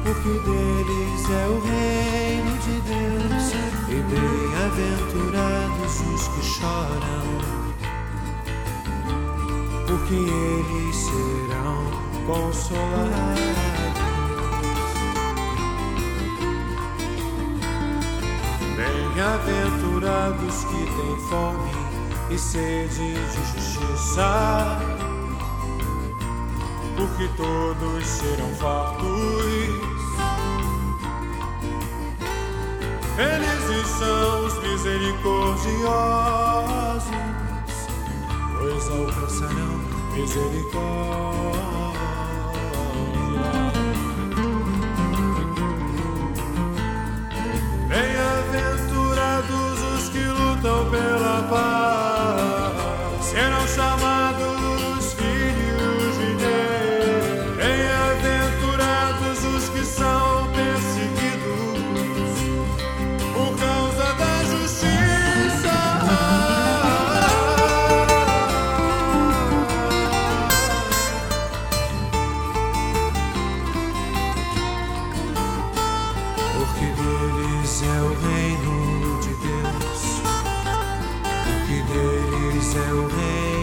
porque deles é o reino de Deus, e bem-aventurados os que choram, porque eles serão consolados. Bem-aventurados que têm fome e sede de justiça, porque todos serão fartos. Felizes são os misericordiosos, pois alcançarão misericórdia. Bem-aventurados os que lutam pela paz, serão chamados filhos de Deus. Bem-aventurados os que são perseguidos por causa da justiça, porque deles é o reino de Deus, porque deles é o reino.